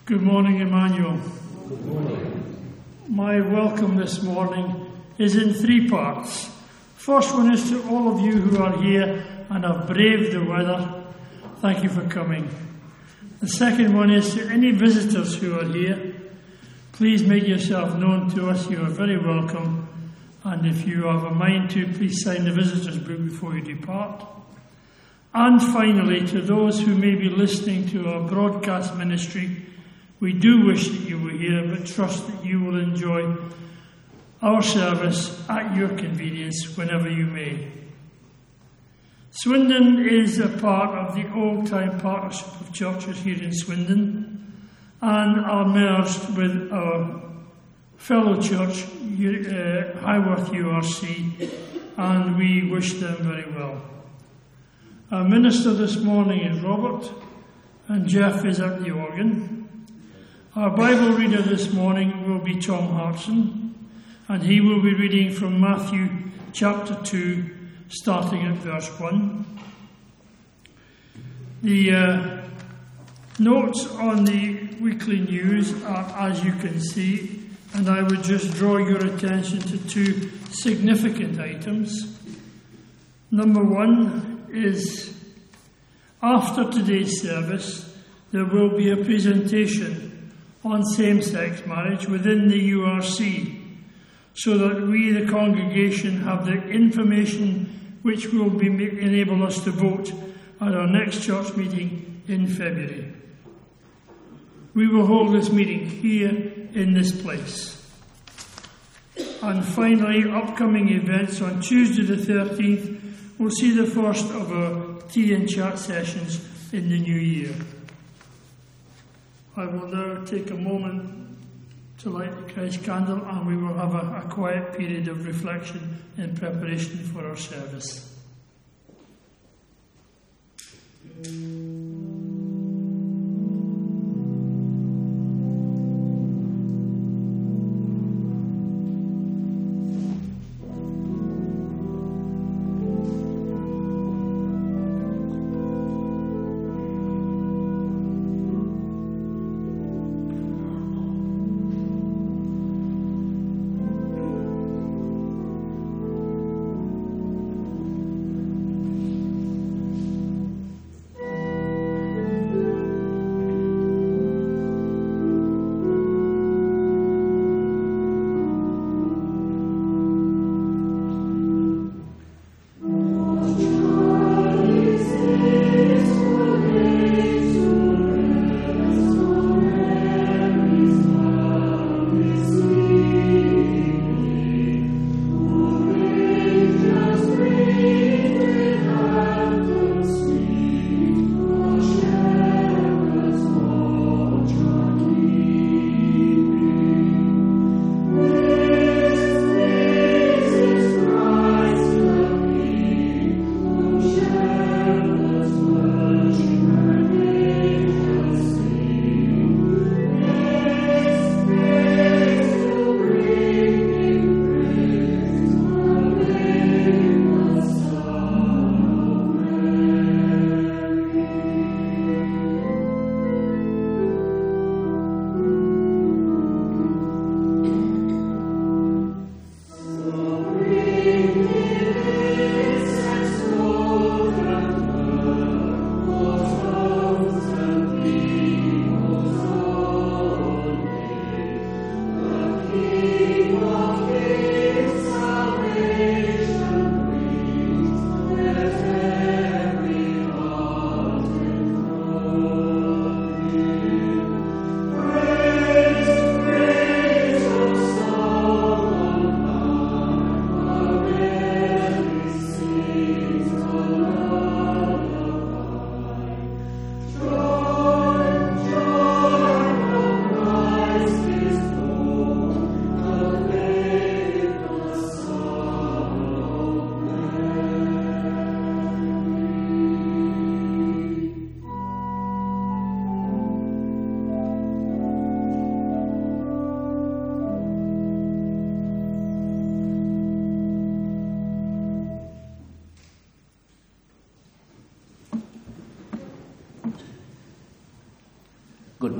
Good morning, Emmanuel. Good morning. My welcome this morning is in three parts. First one is to all of you who are here and have braved the weather. Thank you for coming. The second one is to any visitors who are here. Please make yourself known to us. You are very welcome. And if you have a mind to, please sign the visitors book before you depart. And finally, to those who may be listening to our broadcast ministry, we do wish that you were here, but trust that you will enjoy our service at your convenience whenever you may. Swindon is a part of the old-time partnership of churches here in Swindon and are merged with our fellow church, Highworth URC, and we wish them very well. Our minister this morning is Robert, and Jeff is at the organ. Our Bible reader this morning will be Tom Hartson, and he will be reading from Matthew chapter 2, starting at verse 1. The notes on the weekly news are, as you can see, and I would just draw your attention to two significant items. Number one is, after today's service, there will be a presentation on same-sex marriage within the URC, so that we, the congregation, have the information which will enable us to vote at our next church meeting in February. We will hold this meeting here in this place. And finally, upcoming events on Tuesday the 13th will see the first of our tea and chat sessions in the new year. I will now take a moment to light the Christ candle, and we will have a quiet period of reflection in preparation for our service.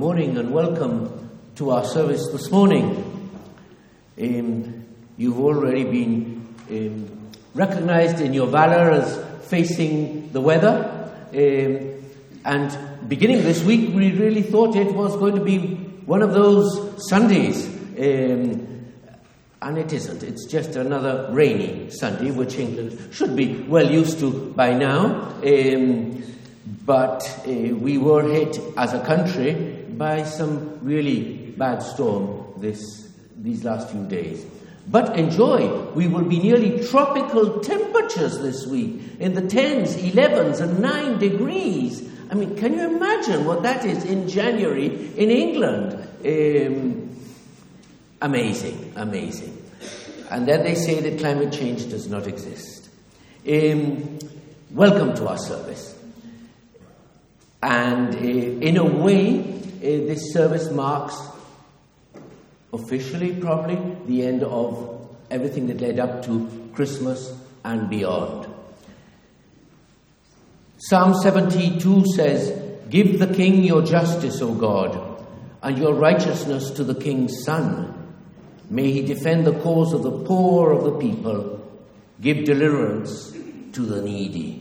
morning and welcome to our service this morning. You've already been recognized in your valor as facing the weather. And beginning this week, we really thought it was going to be one of those Sundays. And it isn't. It's just another rainy Sunday, which England should be well used to by now. But we were hit as a country by some really bad storm these last few days. But enjoy, we will be nearly tropical temperatures this week, in the 10s, 11s and 9 degrees. I mean, can you imagine what that is in January in England? Amazing. And then they say that climate change does not exist. Welcome to our service. And in a way, this service marks, officially probably, the end of everything that led up to Christmas and beyond. Psalm 72 says, "Give the king your justice, O God, and your righteousness to the king's son. May he defend the cause of the poor of the people, give deliverance to the needy."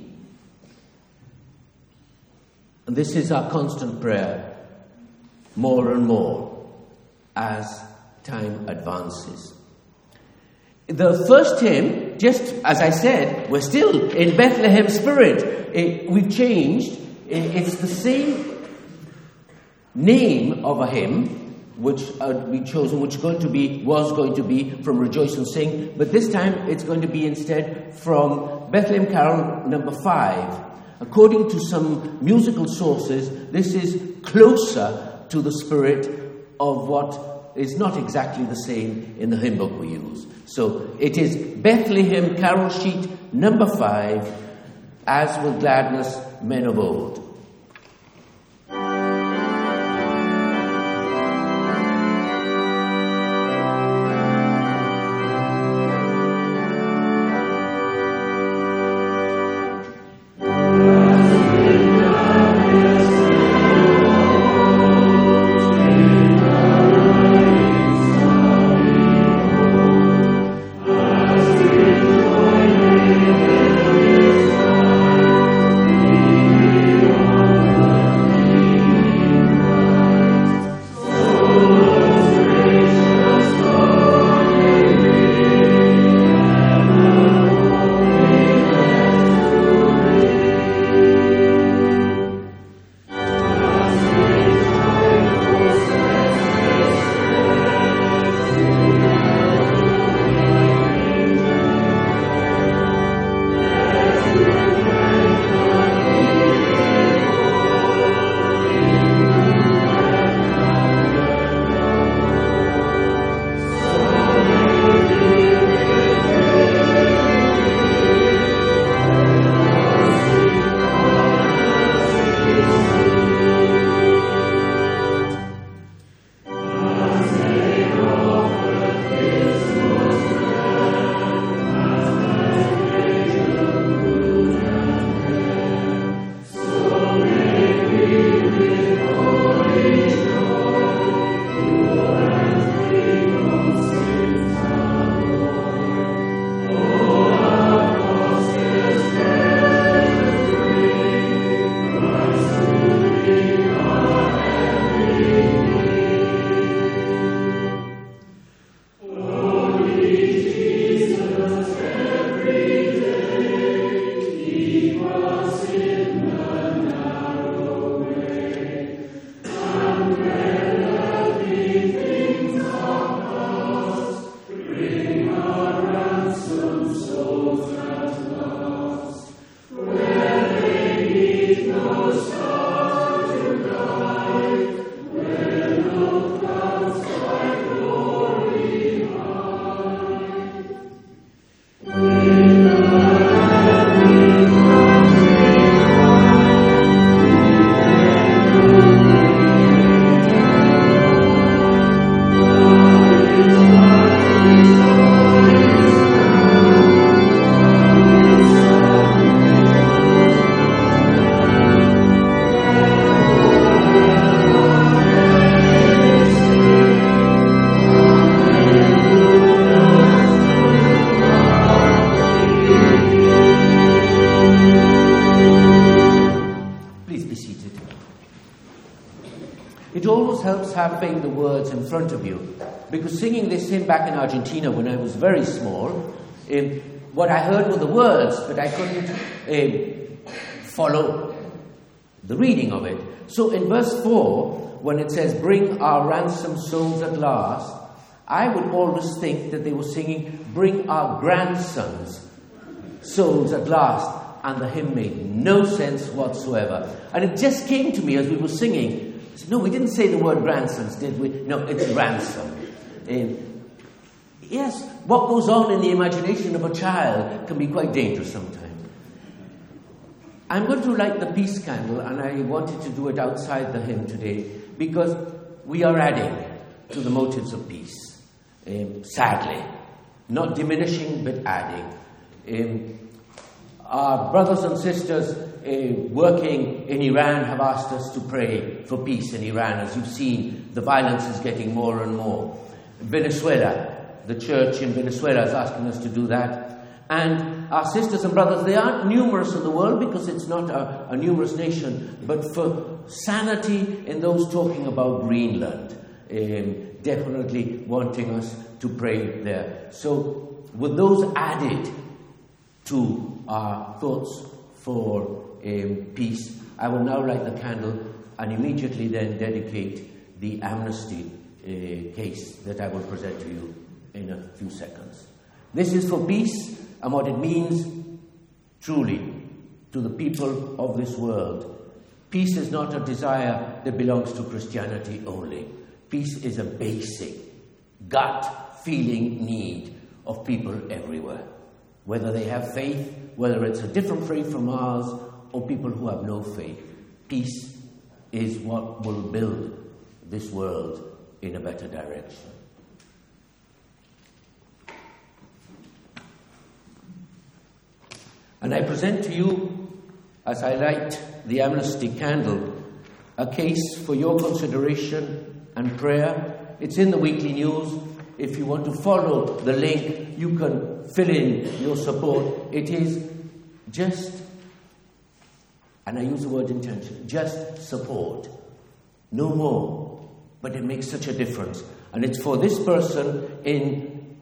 And this is our constant prayer, more and more, as time advances. The first hymn, just as I said, we're still in Bethlehem spirit. We've changed. It's the same name of a hymn which we chosen, which was going to be from Rejoice and Sing, but this time it's going to be instead from Bethlehem Carol number 5. According to some musical sources, this is closer to the spirit of what is not exactly the same in the hymn book we use. So it is Bethlehem Carol sheet number 5, As with Gladness Men of Old. You always helps having the words in front of you. Because singing this hymn back in Argentina when I was very small, what I heard were the words, but I couldn't follow the reading of it. So in verse 4, when it says, "Bring our ransomed souls at last," I would always think that they were singing, "Bring our grandsons' souls at last." And the hymn made no sense whatsoever. And it just came to me as we were singing. No, we didn't say the word grandsons, did we? No, it's ransom. Yes, what goes on in the imagination of a child can be quite dangerous sometimes. I'm going to light the peace candle, and I wanted to do it outside the hymn today because we are adding to the motives of peace. Sadly. Not diminishing, but adding. Our brothers and sisters working in Iran have asked us to pray for peace in Iran. As you've seen, the violence is getting more and more. Venezuela, the church in Venezuela is asking us to do that. And our sisters and brothers, they aren't numerous in the world because it's not a numerous nation, but for sanity in those talking about Greenland, definitely wanting us to pray there. So with those added to our thoughts for peace, I will now light the candle and immediately then dedicate the amnesty case that I will present to you in a few seconds. This is for peace and what it means truly to the people of this world. Peace is not a desire that belongs to Christianity only. Peace is a basic, gut-feeling need of people everywhere. Whether they have faith, whether it's a different faith from ours, or people who have no faith. Peace is what will build this world in a better direction. And I present to you, as I light the amnesty candle, a case for your consideration and prayer. It's in the Weekly News. If you want to follow the link, you can fill in your support. It is just, and I use the word intention, just support. No more. But it makes such a difference. And it's for this person in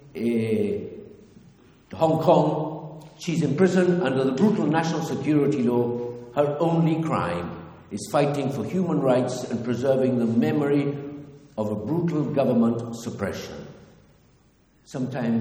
Hong Kong. She's in prison under the brutal national security law. Her only crime is fighting for human rights and preserving the memory of a brutal government suppression. Sometimes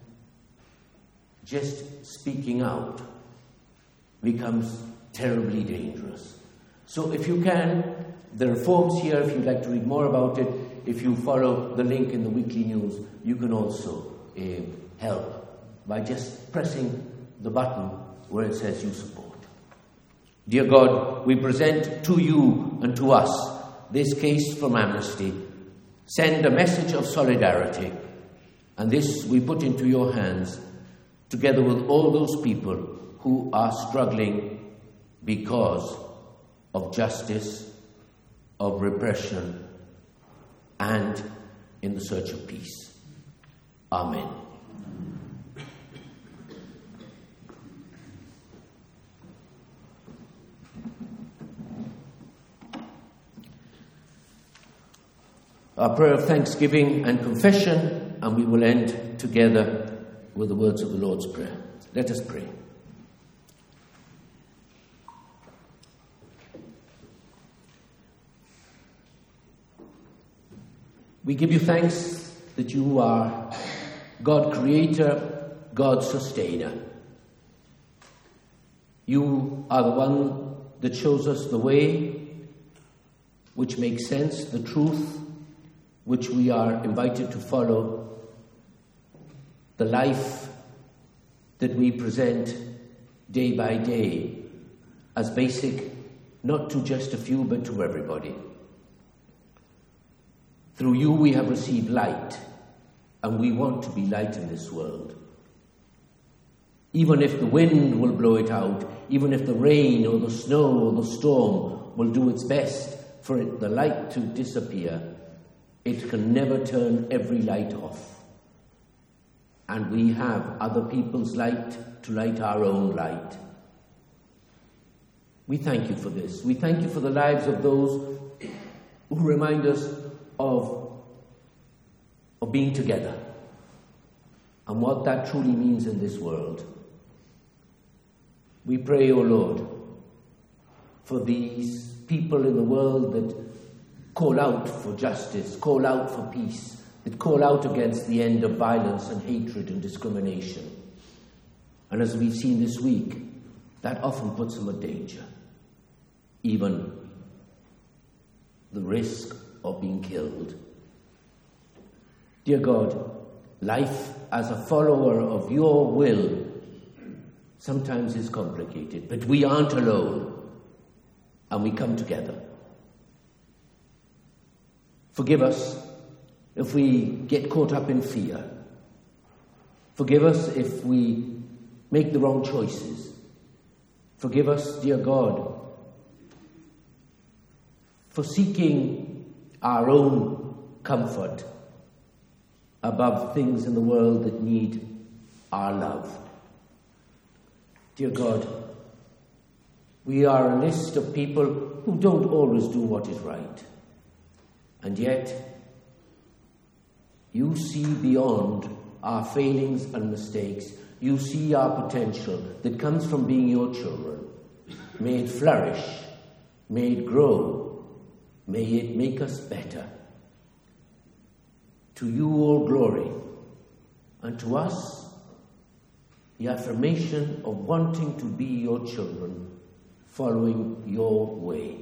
just speaking out becomes terribly dangerous. So if you can, there are forms here if you'd like to read more about it. If you follow the link in the Weekly News, you can also help by just pressing the button where it says you support. Dear God, we present to you and to us this case from Amnesty. Send a message of solidarity. And this we put into your hands, together with all those people who are struggling because of justice, of repression, and in the search of peace. Amen. Our prayer of thanksgiving and confession, and we will end together with the words of the Lord's Prayer. Let us pray. We give you thanks that you are God Creator, God Sustainer. You are the one that shows us the way which makes sense, the truth which we are invited to follow, the life that we present day by day as basic, not to just a few, but to everybody. Through you we have received light, and we want to be light in this world. Even if the wind will blow it out, even if the rain or the snow or the storm will do its best for the light to disappear, it can never turn every light off. And we have other people's light to light our own light. We thank you for this. We thank you for the lives of those who remind us of being together and what that truly means in this world. We pray, O Lord, for these people in the world that call out for justice, call out for peace, that call out against the end of violence and hatred and discrimination. And as we've seen this week, that often puts them at danger, even the risk of being killed. Dear God, life as a follower of your will sometimes is complicated, but we aren't alone, and we come together. Forgive us if we get caught up in fear. Forgive us if we make the wrong choices. Forgive us, dear God, for seeking our own comfort above things in the world that need our love. Dear God, we are a list of people who don't always do what is right. And yet, you see beyond our failings and mistakes. You see our potential that comes from being your children. May it flourish. May it grow. May it make us better. To you all glory, and to us the affirmation of wanting to be your children, following your way.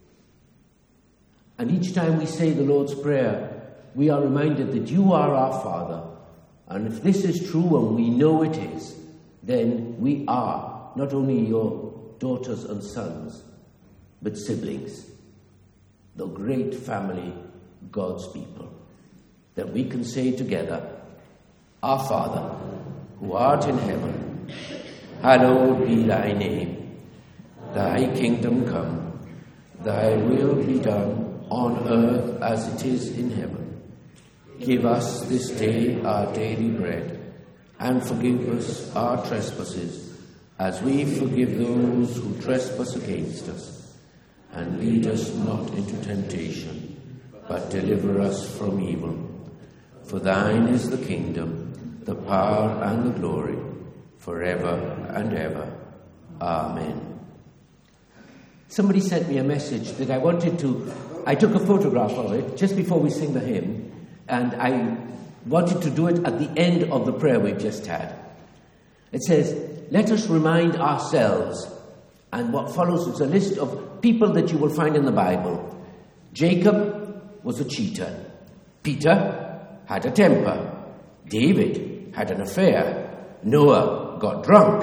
And each time we say the Lord's Prayer, we are reminded that you are our Father. And if this is true, and we know it is, then we are not only your daughters and sons, but siblings, the great family, God's people, that we can say together, Our Father, who art in heaven, hallowed be thy name. Thy kingdom come, thy will be done on earth as it is in heaven. Give us this day our daily bread, and forgive us our trespasses, as we forgive those who trespass against us. And lead us not into temptation, but deliver us from evil. For thine is the kingdom, the power, and the glory, forever and ever. Amen. Somebody sent me a message that I took a photograph of it just before we sing the hymn, and I wanted to do it at the end of the prayer we've just had. It says, let us remind ourselves, and what follows is a list of people that you will find in the Bible. Jacob was a cheater. Peter had a temper. David had an affair. Noah got drunk.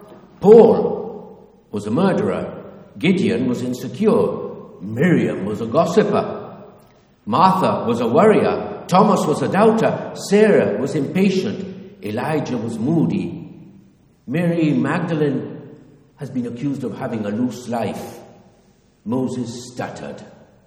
Paul was a murderer. Gideon was insecure. Miriam was a gossiper. Martha was a worrier. Thomas was a doubter. Sarah was impatient. Elijah was moody. Mary Magdalene has been accused of having a loose life. Moses stuttered.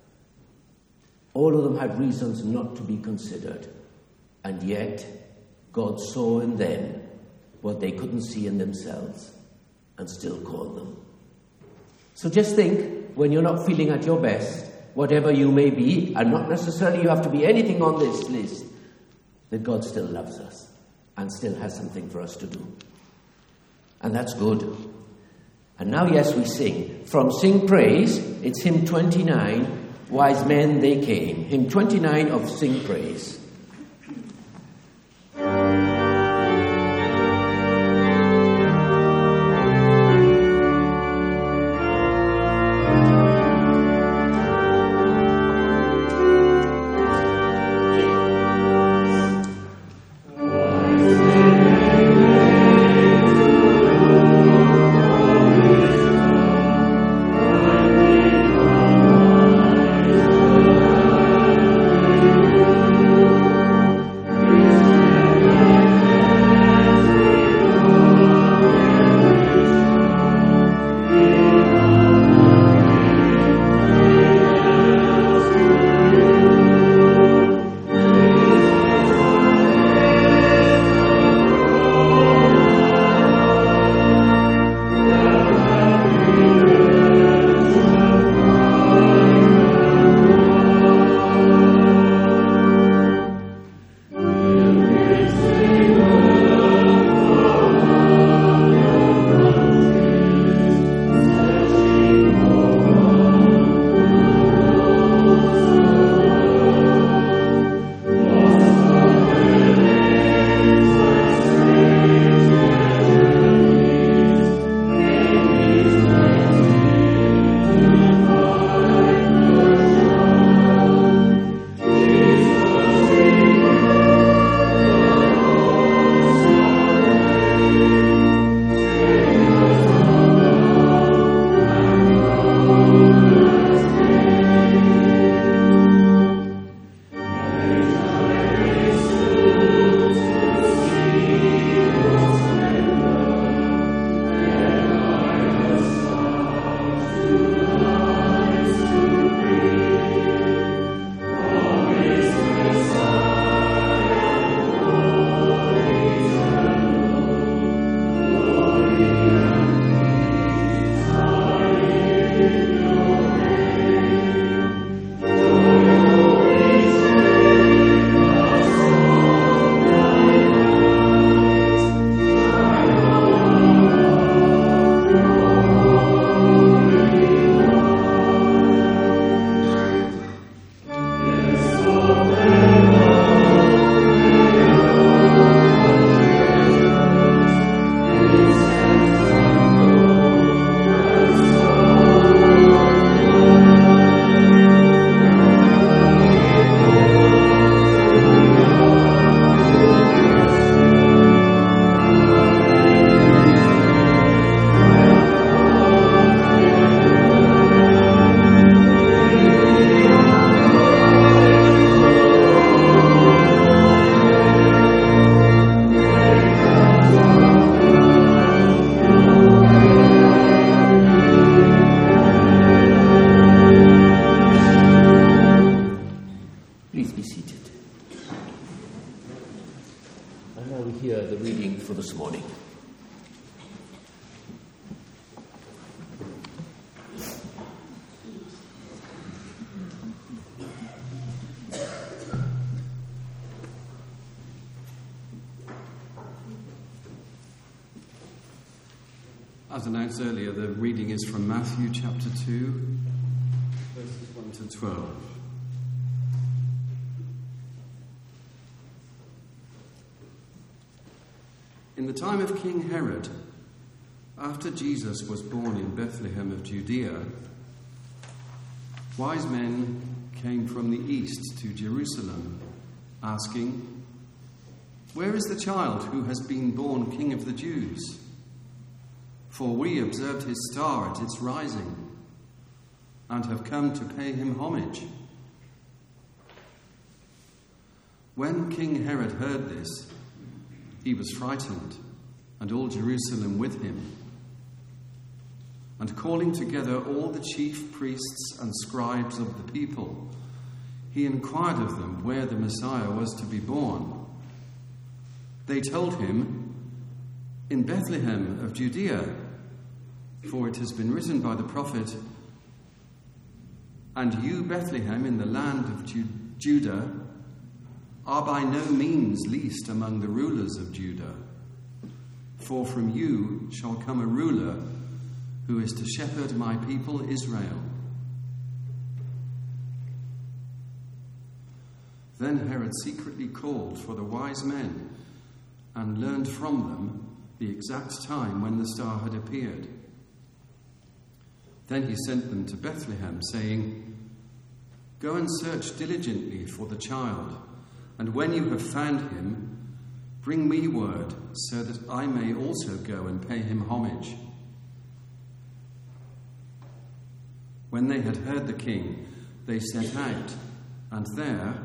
All of them had reasons not to be considered. And yet, God saw in them what they couldn't see in themselves and still called them. So just think, when you're not feeling at your best, whatever you may be, and not necessarily you have to be anything on this list, that God still loves us and still has something for us to do. And that's good. And now, yes, we sing. From Sing Praise, it's hymn 29, Wise Men They Came. Hymn 29 of Sing Praise. Please be seated. And now we hear the reading for this morning. As announced earlier, the reading is from Matthew chapter 2, verses 1 to 12. In the time of King Herod, after Jesus was born in Bethlehem of Judea, wise men came from the east to Jerusalem, asking, "Where is the child who has been born King of the Jews? For we observed his star at its rising, and have come to pay him homage." When King Herod heard this, he was frightened, and all Jerusalem with him. And calling together all the chief priests and scribes of the people, he inquired of them where the Messiah was to be born. They told him, "In Bethlehem of Judea, for it has been written by the prophet, 'And you, Bethlehem, in the land of Judah, are by no means least among the rulers of Judah. For from you shall come a ruler who is to shepherd my people Israel.'" Then Herod secretly called for the wise men and learned from them the exact time when the star had appeared. Then he sent them to Bethlehem, saying, "Go and search diligently for the child, and when you have found him, bring me word so that I may also go and pay him homage." When they had heard the king, they set out, and there,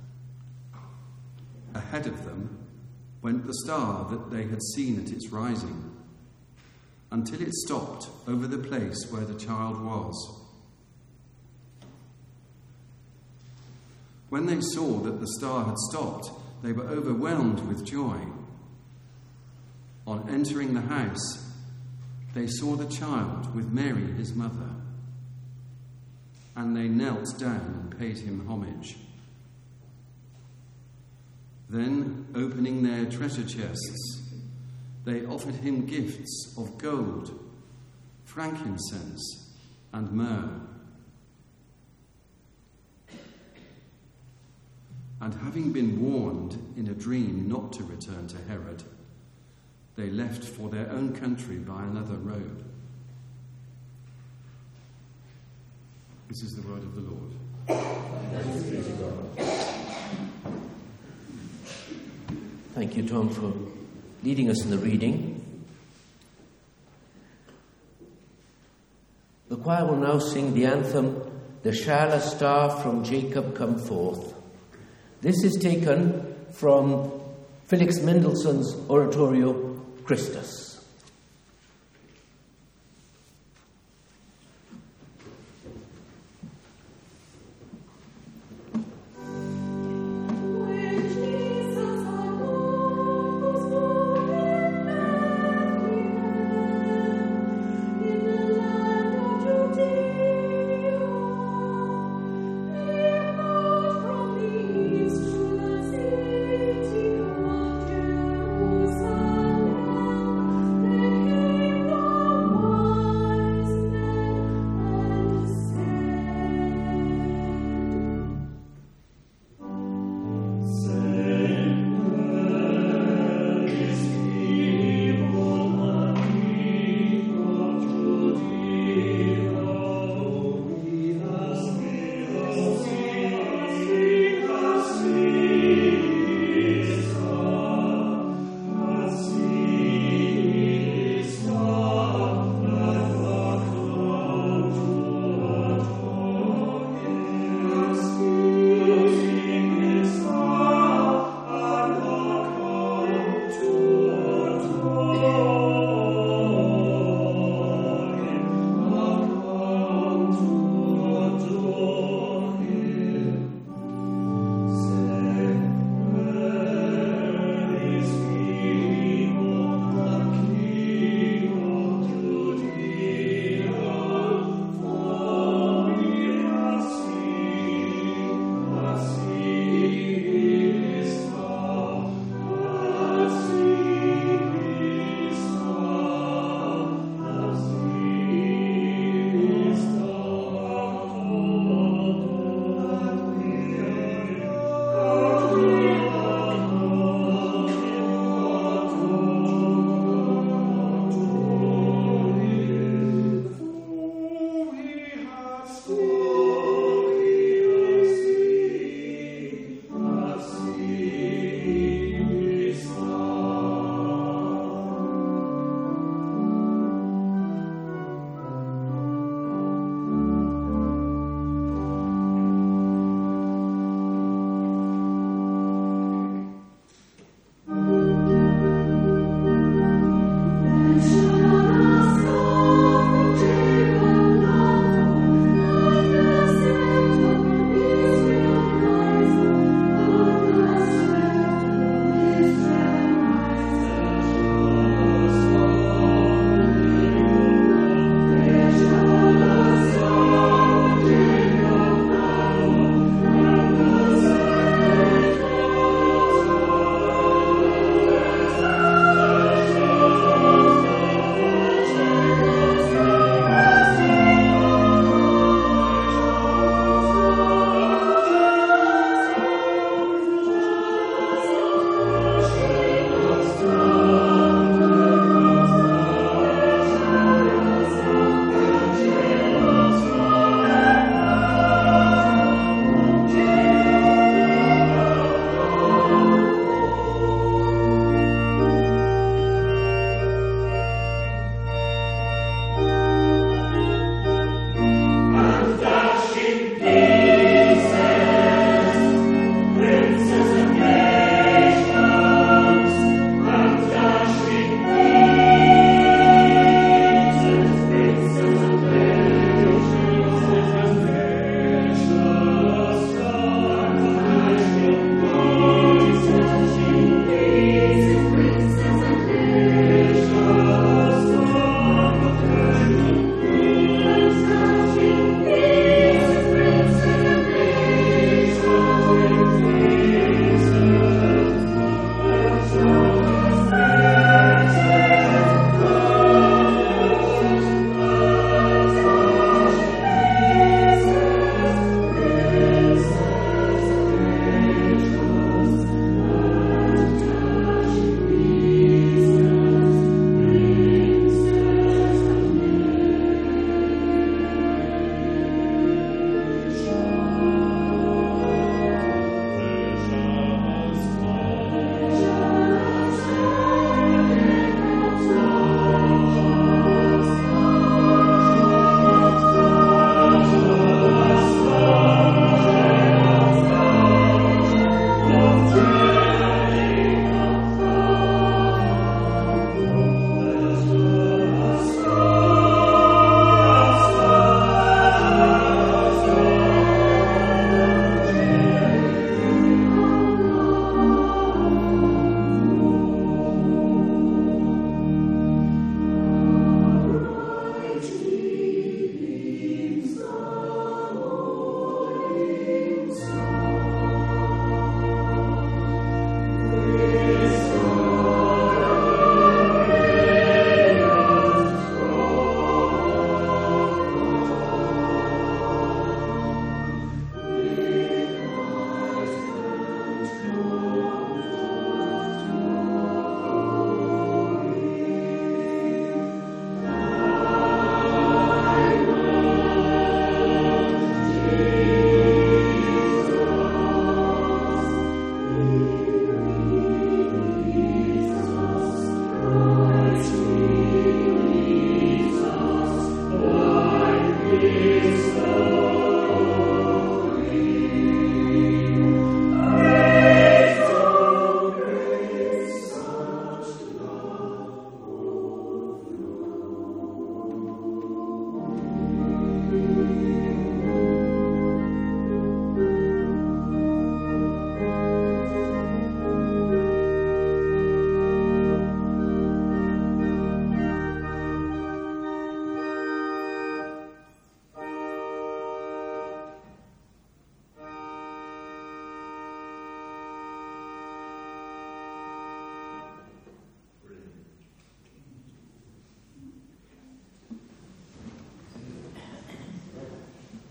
ahead of them, went the star that they had seen at its rising, until it stopped over the place where the child was. When they saw that the star had stopped, they were overwhelmed with joy. On entering the house, they saw the child with Mary, his mother, and they knelt down and paid him homage. Then, opening their treasure chests, they offered him gifts of gold, frankincense, and myrrh. And having been warned in a dream not to return to Herod, they left for their own country by another road. This is the word of the Lord. Thanks be to God. Thank you, Tom, for leading us in the reading. The choir will now sing the anthem, "There shall a star from Jacob come forth." This is taken from Felix Mendelssohn's oratorio, Christus.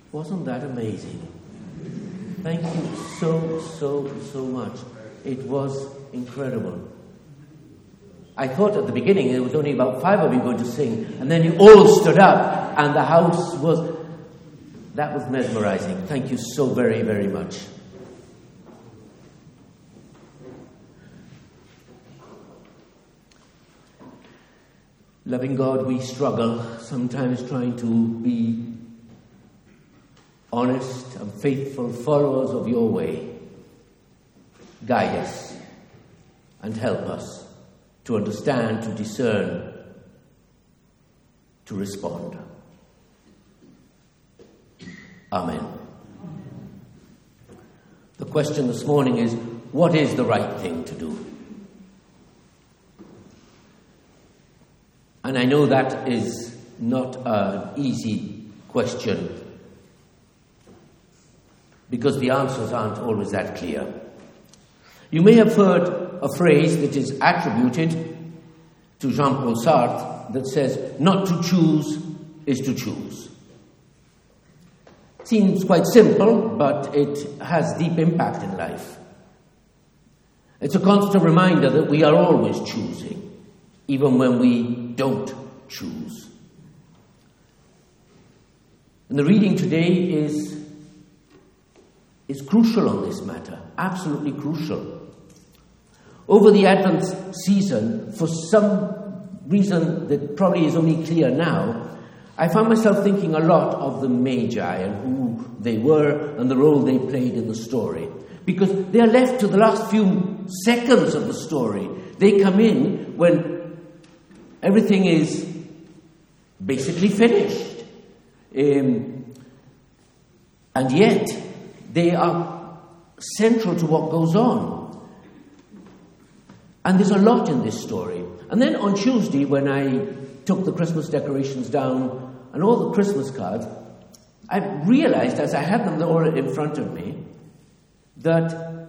Wasn't that amazing? Thank you so much. It was incredible. I thought at the beginning there was only about 5 of you going to sing, and then you all stood up, and the house was... That was mesmerizing. Thank you so very, very much. Loving God, we struggle sometimes trying to be honest and faithful followers of your way. Guide us and help us to understand, to discern, to respond. Amen. The question this morning is, what is the right thing to do? And I know that is not an easy question, because the answers aren't always that clear. You may have heard a phrase that is attributed to Jean-Paul Sartre that says, not to choose is to choose. It seems quite simple, but it has deep impact in life. It's a constant reminder that we are always choosing, even when we don't choose. And the reading today is crucial on this matter, absolutely crucial. Over the Advent season, for some reason that probably is only clear now, I found myself thinking a lot of the Magi and who they were and the role they played in the story. Because they are left to the last few seconds of the story. They come in when everything is basically finished. And yet, they are central to what goes on. And there's a lot in this story. And then on Tuesday, when I took the Christmas decorations down and all the Christmas cards, I realized, as I had them all in front of me, that,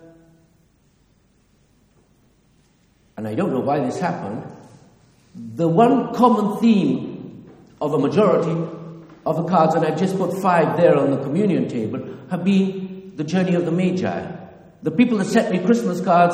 and I don't know why this happened, the one common theme of a majority of the cards, and I've just put 5 there on the communion table, have been the journey of the Magi. The people that sent me Christmas cards,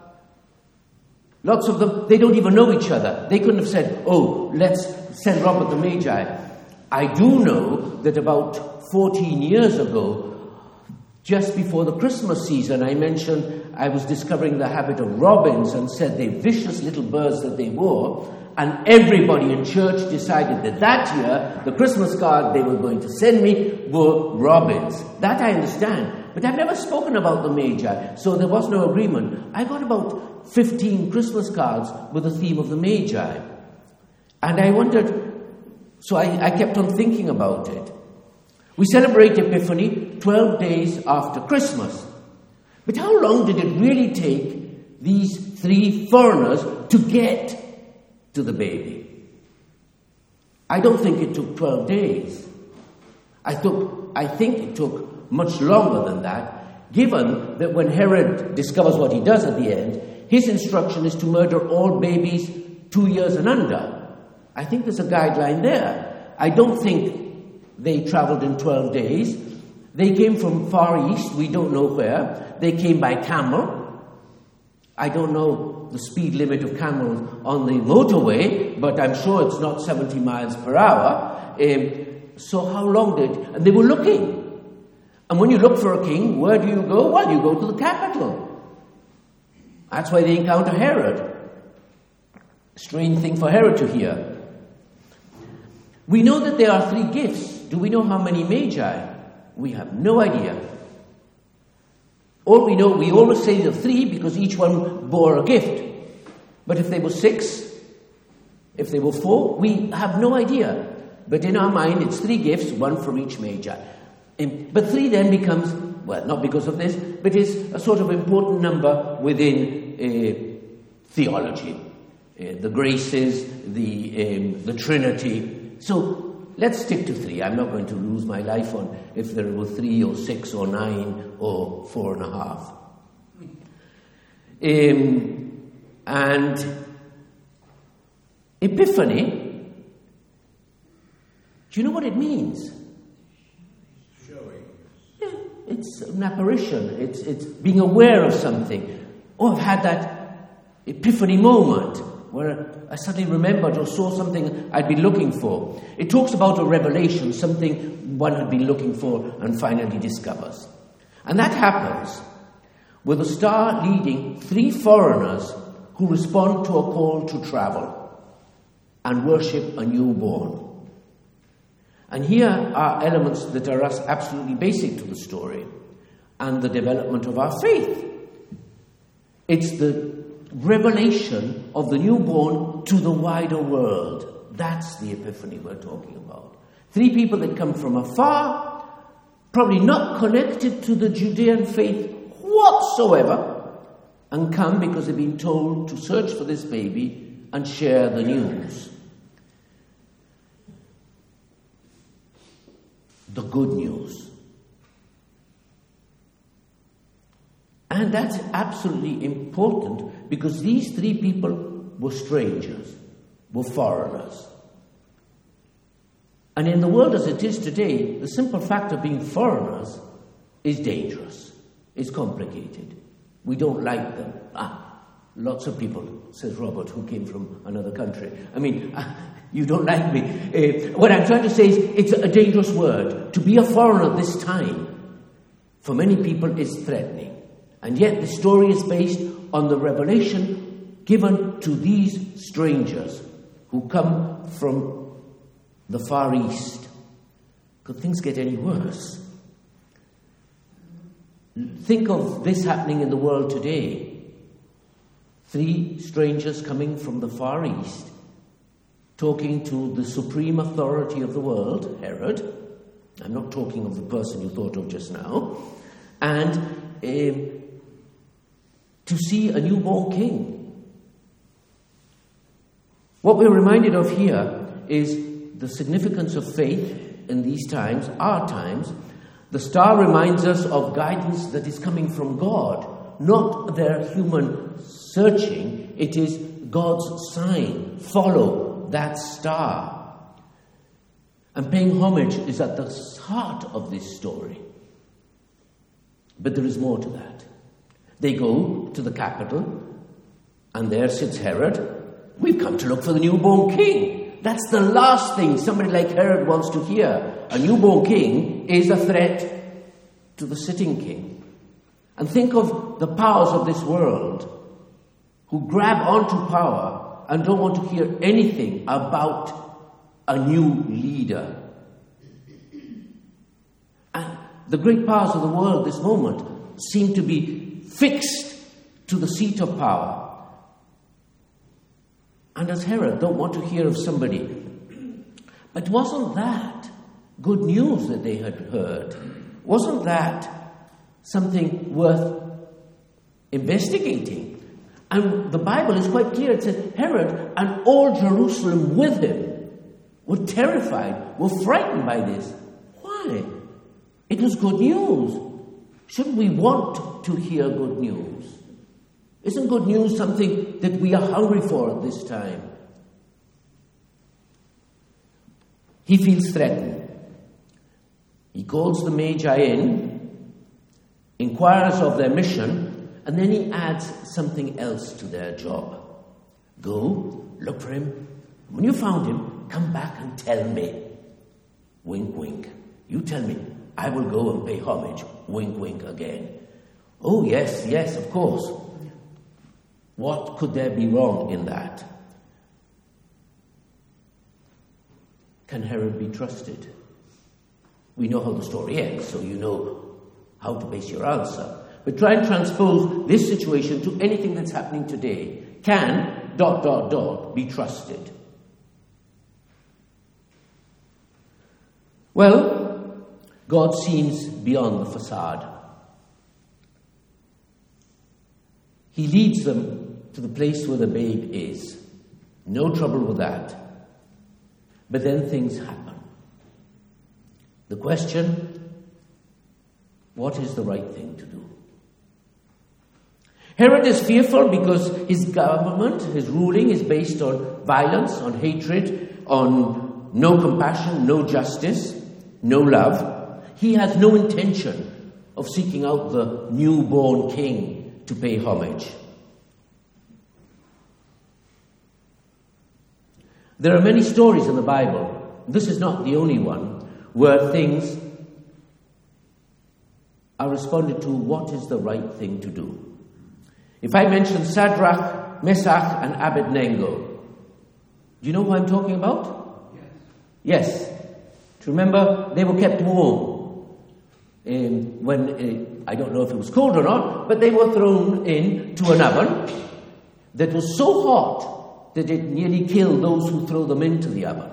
lots of them, they don't even know each other. They couldn't have said, oh, let's send Robert the Magi. I do know that about 14 years ago, just before the Christmas season, I mentioned I was discovering the habit of robins and said they're vicious little birds that they wore, and everybody in church decided that year the Christmas card they were going to send me were robins. That I understand, but I've never spoken about the Magi, so there was no agreement. I got about 15 Christmas cards with the theme of the Magi, and I wondered, so I kept on thinking about it. We celebrate Epiphany 12 days after Christmas. But how long did it really take these 3 foreigners to get to the baby? I don't think it took 12 days. I think it took much longer than that, given that when Herod discovers what he does at the end, his instruction is to murder all babies 2 years and under. I think there's a guideline there. I don't think they traveled in 12 days. They came from Far East, we don't know where. They came by camel. I don't know the speed limit of camels on the motorway, but I'm sure it's not 70 miles per hour. So how long did... And they were looking. And when you look for a king, where do you go? Well, you go to the capital. That's why they encounter Herod. Strange thing for Herod to hear. We know that there are 3 gifts. Do we know how many Magi? We have no idea. All we know, we always say the 3 because each one bore a gift. But if they were 6, if they were 4, we have no idea. But in our mind, it's 3 gifts, 1 from each Magi. But 3 then becomes, well, not because of this, but is a sort of important number within theology. The graces, the Trinity. So let's stick to 3. I'm not going to lose my life on if there were 3 or 6 or 9 or 4.5. And Epiphany, do you know what it means? Show. it's an apparition. It's being aware of something. Oh, I've had that epiphany moment where I suddenly remembered or saw something I'd been looking for. It talks about a revelation, something one had been looking for and finally discovers. And that happens with a star leading 3 foreigners who respond to a call to travel and worship a newborn. And here are elements that are absolutely basic to the story and the development of our faith. It's the revelation of the newborn to the wider world. That's the epiphany we're talking about. 3 people that come from afar, probably not connected to the Judean faith whatsoever, and come because they've been told to search for this baby and share the news. The good news. And that's absolutely important because these 3 people were strangers, were foreigners. And in the world as it is today, the simple fact of being foreigners is dangerous, is complicated. We don't like them. Lots of people, says Robert, who came from another country. I mean, you don't like me. What I'm trying to say is it's a dangerous word. To be a foreigner this time, for many people, is threatening. And yet the story is based on the revelation given to these strangers who come from the Far East. Could things get any worse? Think of this happening in the world today. 3 strangers coming from the Far East, talking to the supreme authority of the world, Herod. I'm not talking of the person you thought of just now. And to see a newborn king. What we're reminded of here is the significance of faith in these times, our times. The star reminds us of guidance that is coming from God, not their human searching. It is God's sign. Follow that star. And paying homage is at the heart of this story. But there is more to that. They go to the capital, and there sits Herod. We've come to look for the newborn king. That's the last thing somebody like Herod wants to hear. A newborn king is a threat to the sitting king. And think of the powers of this world who grab onto power and don't want to hear anything about a new leader. And the great powers of the world this moment seem to be fixed to the seat of power. And as Herod, don't want to hear of somebody. But wasn't that good news that they had heard? Wasn't that something worth investigating? And the Bible is quite clear. It says Herod and all Jerusalem with him were terrified, were frightened by this. Why? It was good news. Shouldn't we want to hear good news? Isn't good news something that we are hungry for at this time? He feels threatened. He calls the Magi in, inquires of their mission, and then he adds something else to their job. Go, look for him. When you found him, come back and tell me. Wink, wink. You tell me. I will go and pay homage. Wink, wink again. Oh, yes, yes, of course. What could there be wrong in that? Can Herod be trusted? We know how the story ends, so you know how to base your answer. But try and transpose this situation to anything that's happening today. Can ... be trusted? Well, God seems beyond the facade. He leads them to the place where the babe is. No trouble with that. But then things happen. The question, what is the right thing to do? Herod is fearful because his government, his ruling is based on violence, on hatred, on no compassion, no justice, no love. He has no intention of seeking out the newborn king to pay homage. There are many stories in the Bible, this is not the only one, where things are responded to what is the right thing to do. If I mention Shadrach, Meshach, and Abednego, do you know who I'm talking about? Yes. Do you remember they were kept warm when, I don't know if it was cold or not, but they were thrown into an oven that was so hot that it nearly killed those who throw them into the oven.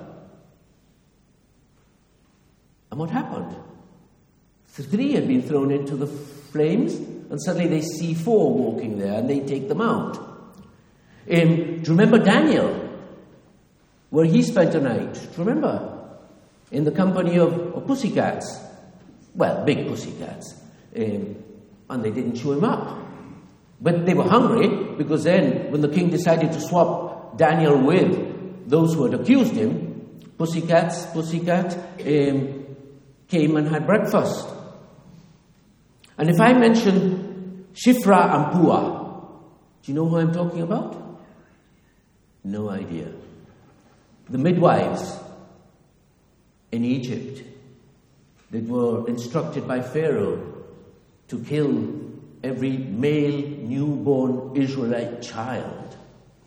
And what happened? The 3 had been thrown into the flames, and suddenly they see 4 walking there, and they take them out. Do you remember Daniel? Where he spent a night, do you remember? In the company of pussycats. Well, big pussycats. And they didn't chew him up. But they were hungry, because then, when the king decided to swap Daniel with those who had accused him, pussycat, came and had breakfast. And if I mention Shiphrah and Puah, do you know who I'm talking about? No idea. The midwives in Egypt that were instructed by Pharaoh to kill every male newborn Israelite child.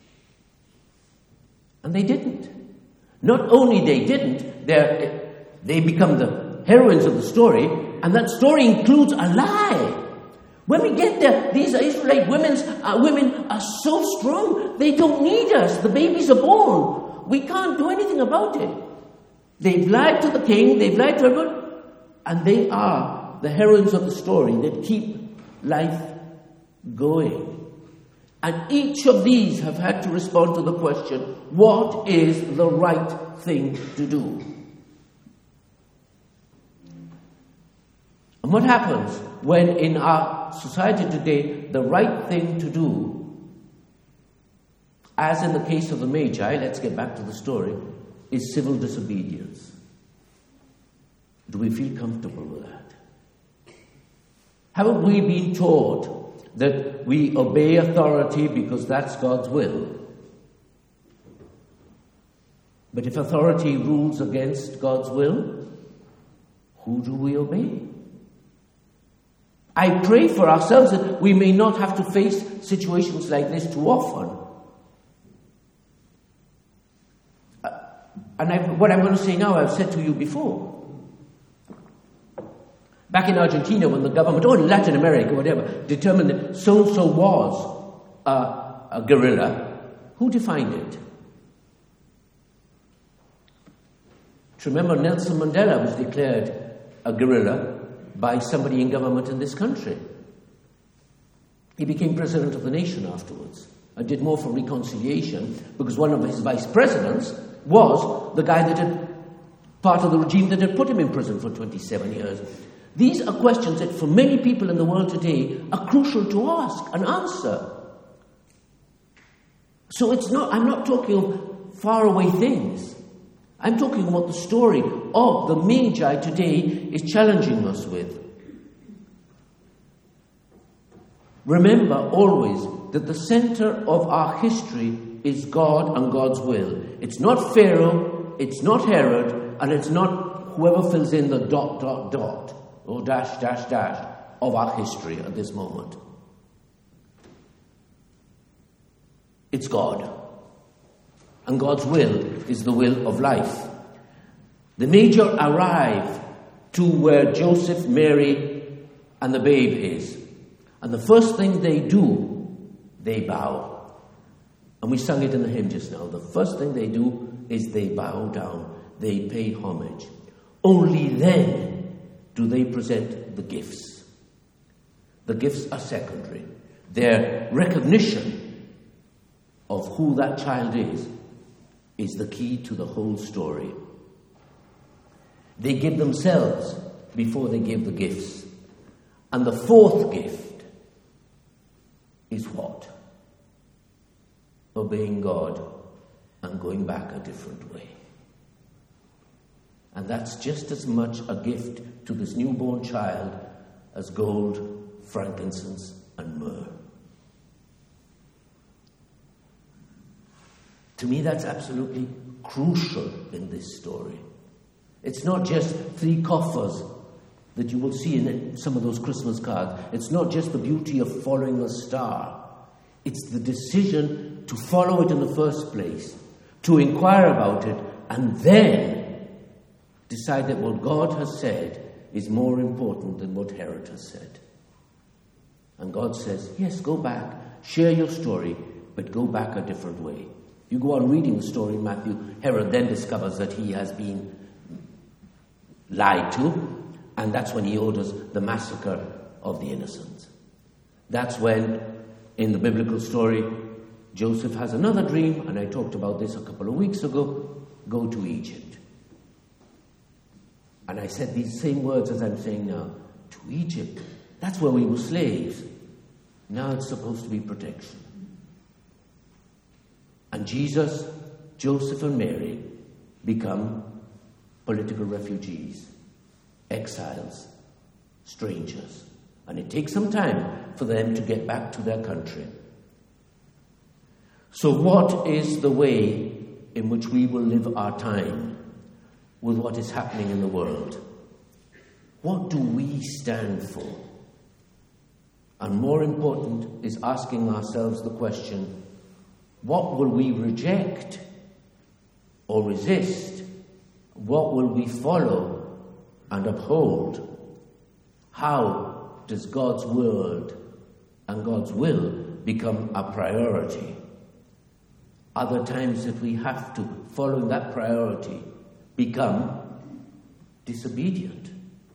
And they didn't. Not only they didn't, they become the heroines of the story, and that story includes a lie. When we get there, these Israelite women are so strong, they don't need us. The babies are born. We can't do anything about it. They've lied to the king, they've lied to everyone, and they are the heroines of the story that keep life going. And each of these have had to respond to the question, what is the right thing to do? And what happens when in our society today, the right thing to do, as in the case of the Magi, let's get back to the story, is civil disobedience? Do we feel comfortable with that? Haven't we been taught that we obey authority because that's God's will? But if authority rules against God's will, who do we obey? I pray for ourselves that we may not have to face situations like this too often. What I'm going to say now, I've said to you before. Back in Argentina, when the government, or in Latin America, whatever, determined that so-and-so was a guerrilla, who defined it? Do you remember Nelson Mandela was declared a guerrilla by somebody in government in this country? He became president of the nation afterwards and did more for reconciliation because one of his vice presidents was the guy that had part of the regime that had put him in prison for 27 years. These are questions that for many people in the world today are crucial to ask and answer. So I'm not talking of faraway things. I'm talking about the story of the Magi today is challenging us with. Remember always that the center of our history is God and God's will. It's not Pharaoh, it's not Herod, and it's not whoever fills in the ... or ... of our history at this moment. It's God. And God's will is the will of life. The Magi arrive to where Joseph, Mary, and the babe is. And the first thing they do, they bow. And we sung it in the hymn just now. The first thing they do is they bow down. They pay homage. Only then do they present the gifts. The gifts are secondary. Their recognition of who that child is the key to the whole story. They give themselves before they give the gifts. And the fourth gift is what? Obeying God and going back a different way. And that's just as much a gift to this newborn child as gold, frankincense, and myrrh. To me, that's absolutely crucial in this story. It's not just 3 coffers that you will see in some of those Christmas cards. It's not just the beauty of following a star. It's the decision to follow it in the first place, to inquire about it, and then decide that what God has said is more important than what Herod has said. And God says, yes, go back, share your story, but go back a different way. You go on reading the story in Matthew. Herod then discovers that he has been lied to, and that's when he orders the massacre of the innocents. That's when, in the biblical story, Joseph has another dream, and I talked about this a couple of weeks ago, go to Egypt. And I said these same words as I'm saying now, to Egypt. That's where we were slaves. Now it's supposed to be protection. And Jesus, Joseph, and Mary become political refugees, exiles, strangers. And it takes some time for them to get back to their country. So what is the way in which we will live our time with what is happening in the world? What do we stand for? And more important is asking ourselves the question, what will we reject or resist? What will we follow and uphold? How does God's word and God's will become a priority? Other times that we have to, following that priority, become disobedient.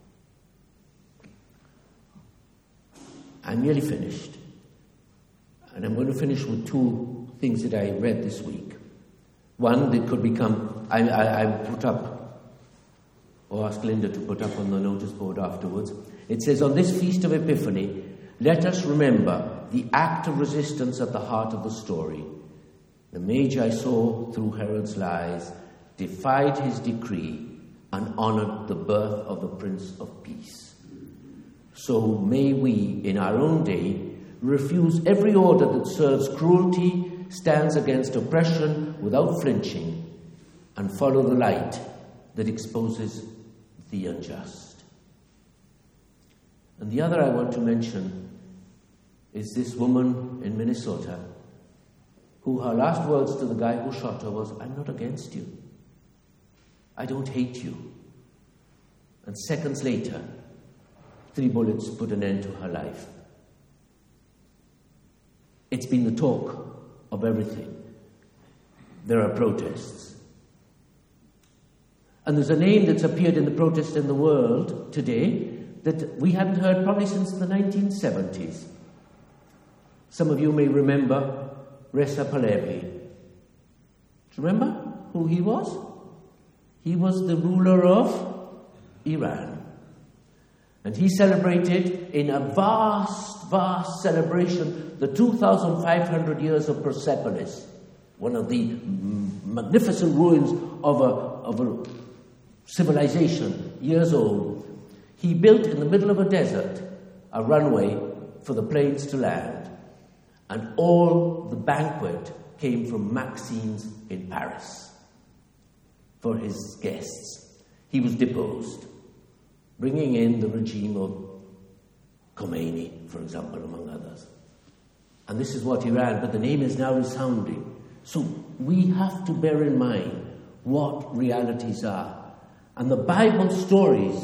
I'm nearly finished. And I'm going to finish with 2 things that I read this week. One that could become, I put up, or ask Linda to put up on the notice board afterwards. It says, on this Feast of Epiphany, let us remember the act of resistance at the heart of the story. The Magi saw through Herod's lies, defied his decree, and honored the birth of the Prince of Peace. So may we, in our own day, refuse every order that serves cruelty, stands against oppression without flinching, and follow the light that exposes the unjust. And the other I want to mention is this woman in Minnesota who her last words to the guy who shot her was, I'm not against you. I don't hate you. And seconds later, 3 bullets put an end to her life. It's been the talk of everything. There are protests. And there's a name that's appeared in the protest in the world today that we hadn't heard probably since the 1970s. Some of you may remember Reza Pahlavi. Do you remember who he was? He was the ruler of Iran. And he celebrated in a vast, vast celebration the 2,500 years of Persepolis, one of the magnificent ruins of a civilization, years old. He built in the middle of a desert a runway for the planes to land. And all the banquet came from Maxine's in Paris for his guests. He was deposed, bringing in the regime of Khomeini, for example, among others. And this is what he ran, but the name is now resounding. So we have to bear in mind what realities are. And the Bible stories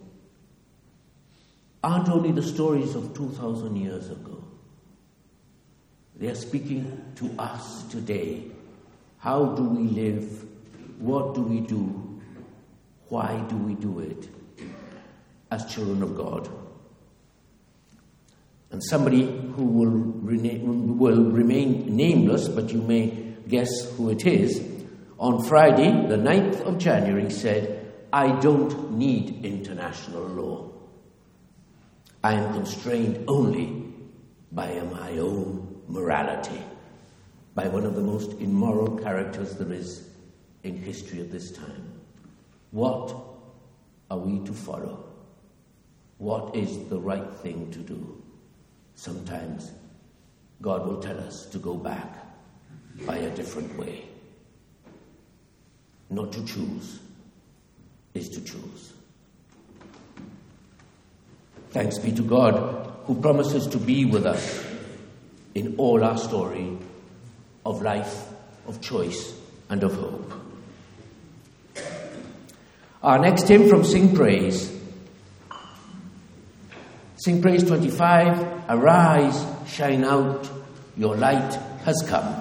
aren't only the stories of 2,000 years ago. They are speaking to us today. How do we live? What do we do? Why do we do it as children of God? And somebody who will remain nameless, but you may guess who it is, on Friday, the 9th of January, said, I don't need international law. I am constrained only by my own morality, by one of the most immoral characters there is in history at this time. What are we to follow? what is the right thing to do. Sometimes God will tell us to go back by a different way. Not to choose is to choose. Thanks be to God who promises to be with us in all our story of life, of choice, and of hope. Our next hymn from Sing Praise. Sing Praise 25, Arise, shine out, your light has come.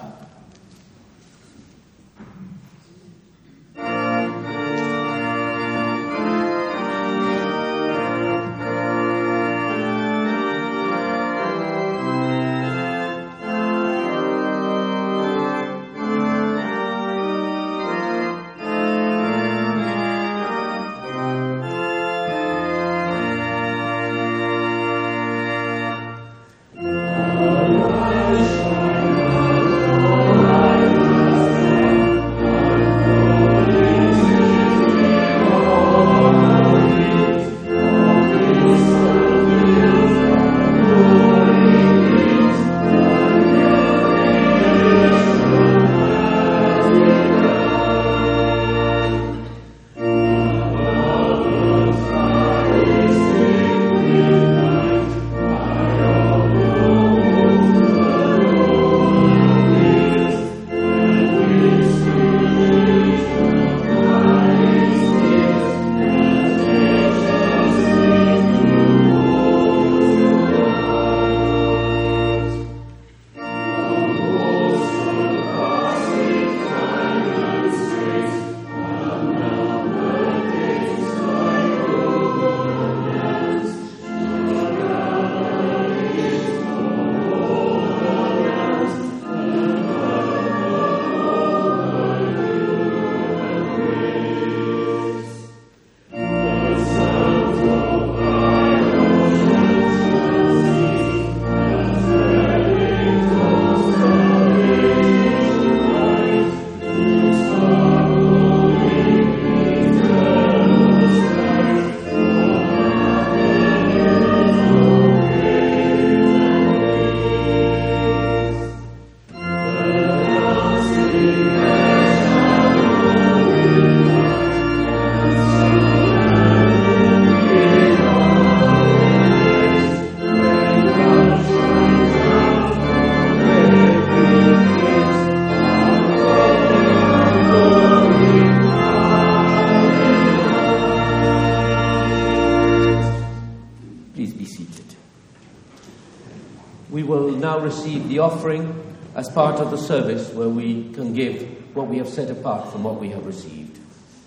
Receive the offering as part of the service where we can give what we have set apart from what we have received.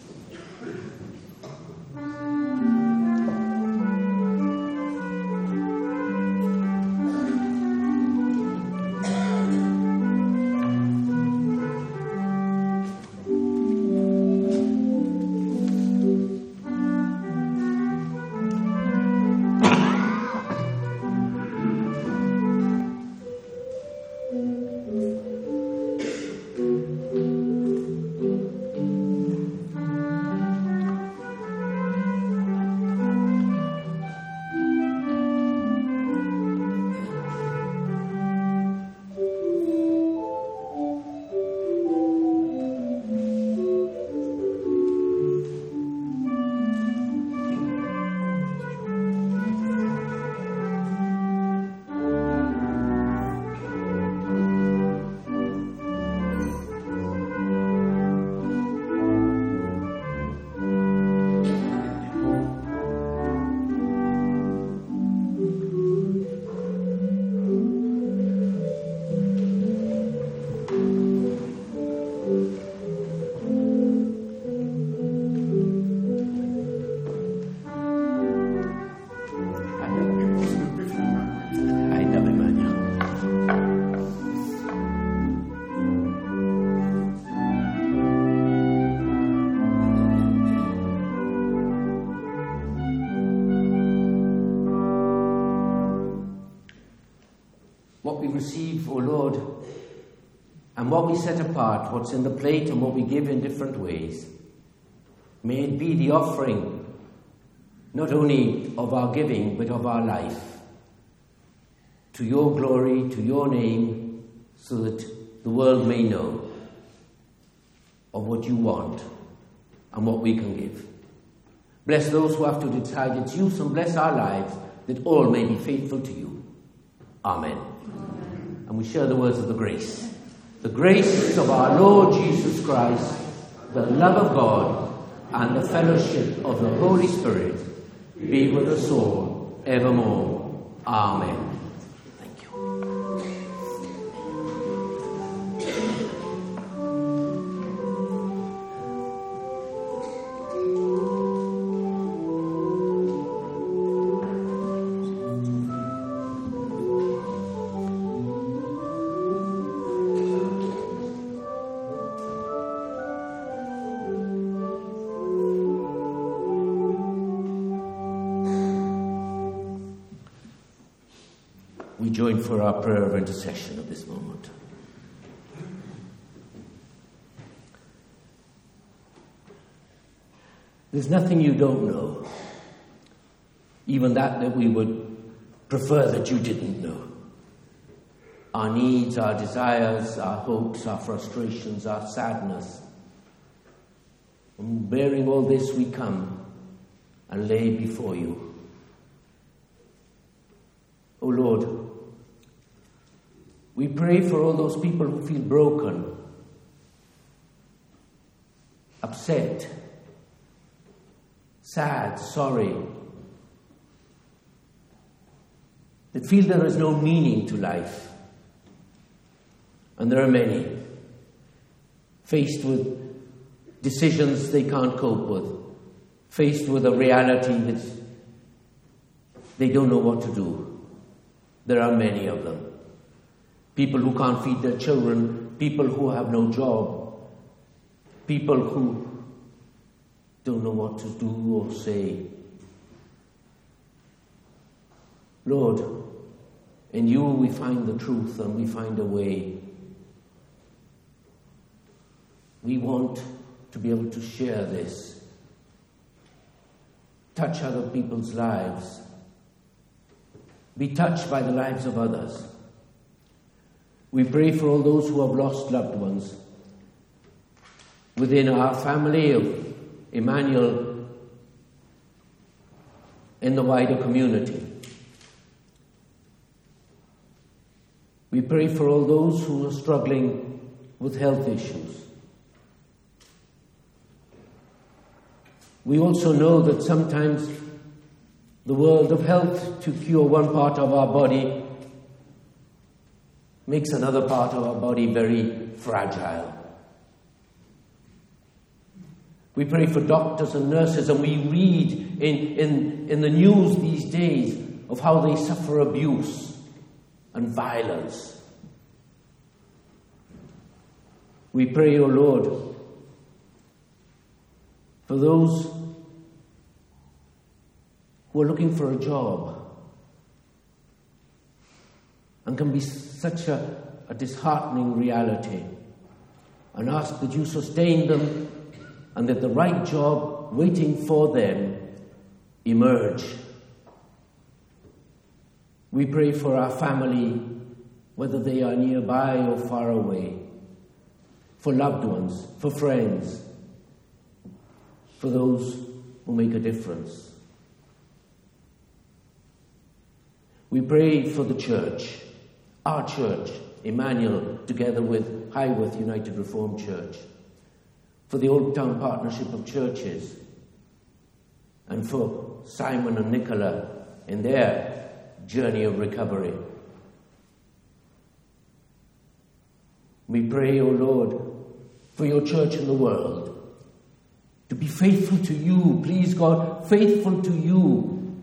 What we receive, O Lord, and what we set apart, what's in the plate and what we give in different ways. May it be the offering not only of our giving, but of our life, to your glory, to your name, so that the world may know of what you want and what we can give. Bless those who have to decide its use, and bless our lives, that all may be faithful to you. Amen. Amen. And we share the words of the grace. The grace of our Lord Jesus Christ, the love of God, and the fellowship of the Holy Spirit be with us all evermore. Amen. Thank you. We join for our prayer of intercession at this moment. There's nothing you don't know, even that we would prefer that you didn't know. Our needs, our desires, our hopes, our frustrations, our sadness. And bearing all this, we come and lay before you. O Lord, we pray for all those people who feel broken, upset, sad, sorry, that feel there is no meaning to life. And there are many faced with decisions they can't cope with, faced with a reality that they don't know what to do. There are many of them. People who can't feed their children, people who have no job, people who don't know what to do or say. Lord, in you we find the truth and we find a way. We want to be able to share this, touch other people's lives, be touched by the lives of others. We pray for all those who have lost loved ones within our family of Emmanuel, in the wider community. We pray for all those who are struggling with health issues. We also know that sometimes the world of health, to cure one part of our body, makes another part of our body very fragile. We pray for doctors and nurses, and we read in the news these days of how they suffer abuse and violence. We pray, O Lord, for those who are looking for a job and can be such a disheartening reality, and ask that you sustain them and that the right job waiting for them emerge. We pray for our family, whether they are nearby or far away, for loved ones, for friends, for those who make a difference. We pray for the church, our church, Emmanuel, together with Highworth United Reformed Church, for the Old Town Partnership of Churches, and for Simon and Nicola in their journey of recovery. We pray, O Lord, for your church in the world, to be faithful to you, please God, faithful to you,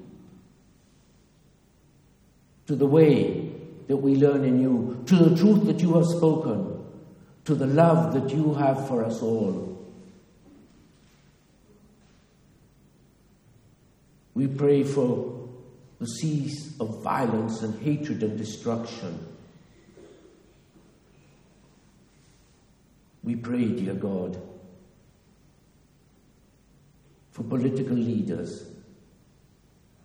to the way that we learn in you, to the truth that you have spoken, to the love that you have for us all. We pray for the cease of violence and hatred and destruction. We pray, dear God, for political leaders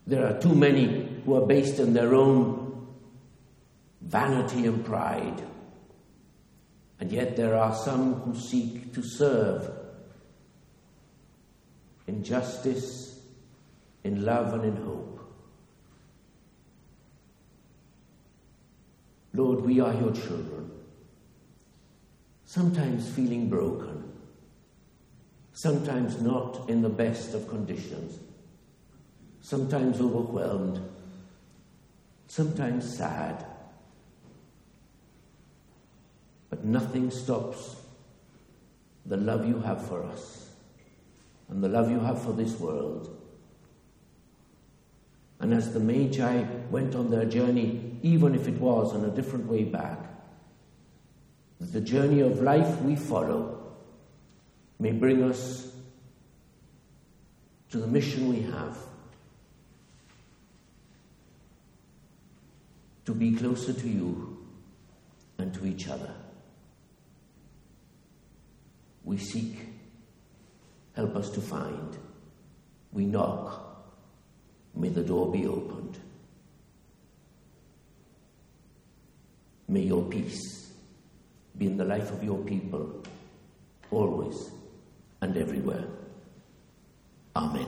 There are too many who are based on their own vanity and pride. And yet there are some who seek to serve in justice, in love, and in hope. Lord, we are your children, sometimes feeling broken, sometimes not in the best of conditions, sometimes overwhelmed, sometimes sad. But nothing stops the love you have for us and the love you have for this world. And as the Magi went on their journey, even if it was on a different way back, the journey of life we follow may bring us to the mission we have, to be closer to you and to each other. We seek, help us to find. We knock, may the door be opened. May your peace be in the life of your people, always and everywhere. Amen.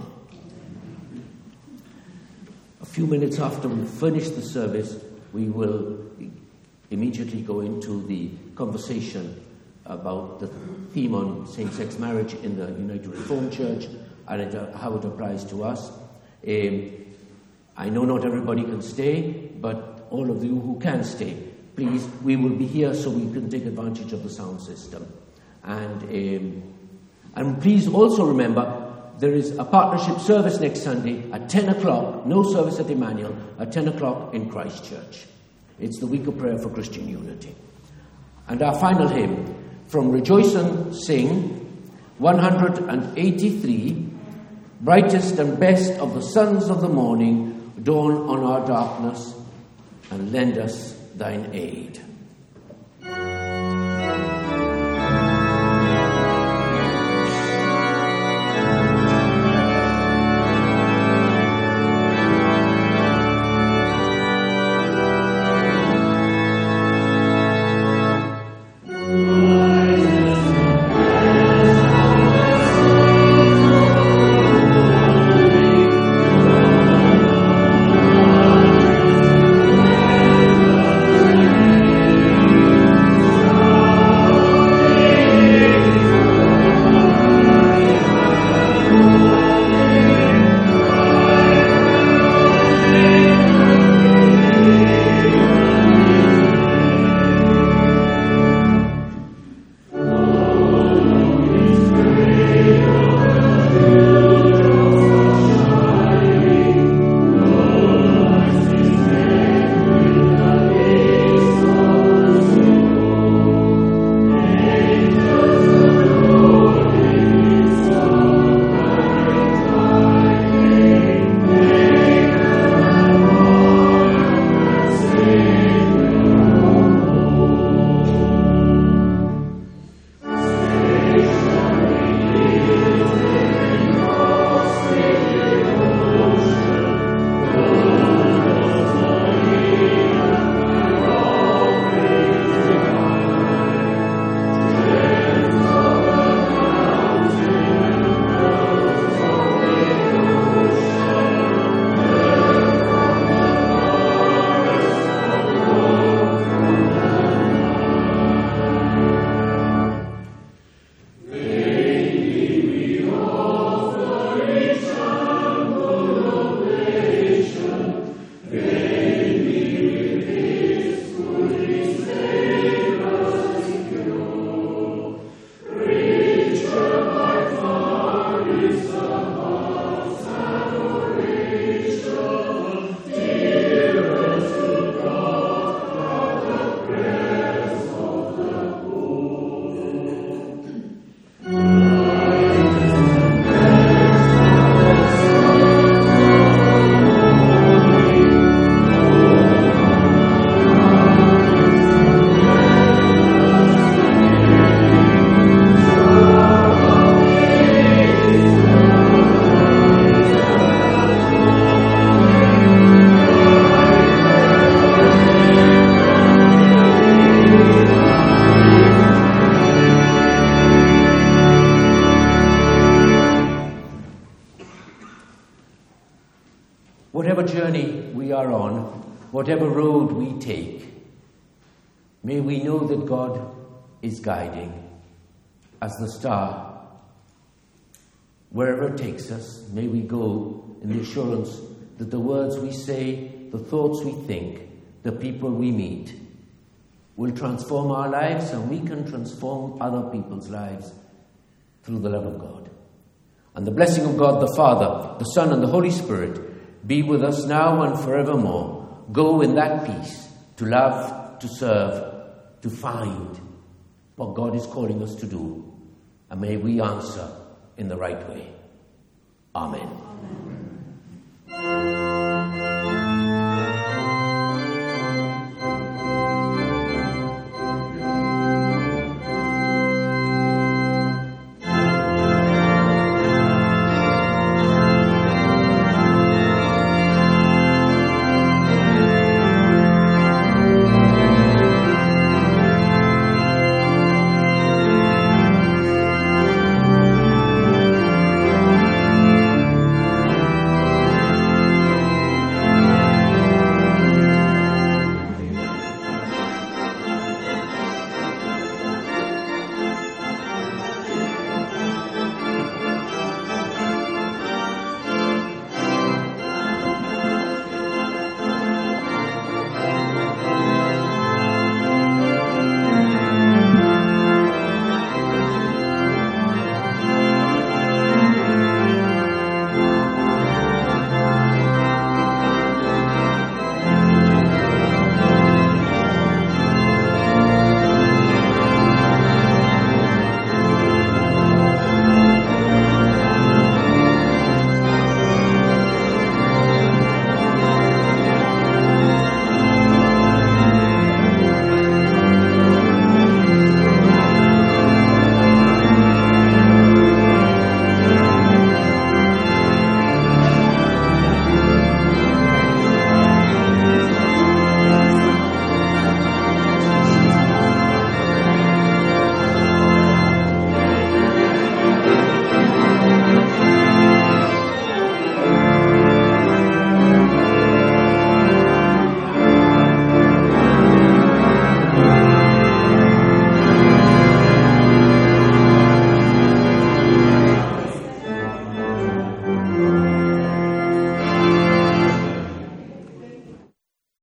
A few minutes after we finish the service, we will immediately go into the conversation about the theme on same-sex marriage in the United Reformed Church and how it applies to us. I know not everybody can stay, but all of you who can stay, please, we will be here so we can take advantage of the sound system. And please also remember, there is a partnership service next Sunday at 10 o'clock, no service at Emmanuel, at 10 o'clock in Christchurch. It's the week of prayer for Christian unity. And our final hymn, from Rejoice and Sing, 183, brightest and best of the sons of the morning, dawn on our darkness, and lend us thine aid. Amen. journey we are on, whatever road we take, may we know that God is guiding as the star. Wherever it takes us, may we go in the assurance that the words we say, the thoughts we think, the people we meet will transform our lives, and we can transform other people's lives through the love of God. And the blessing of God the Father, the Son, and the Holy Spirit be with us now and forevermore. Go in that peace to love, to serve, to find what God is calling us to do. And may we answer in the right way. Amen.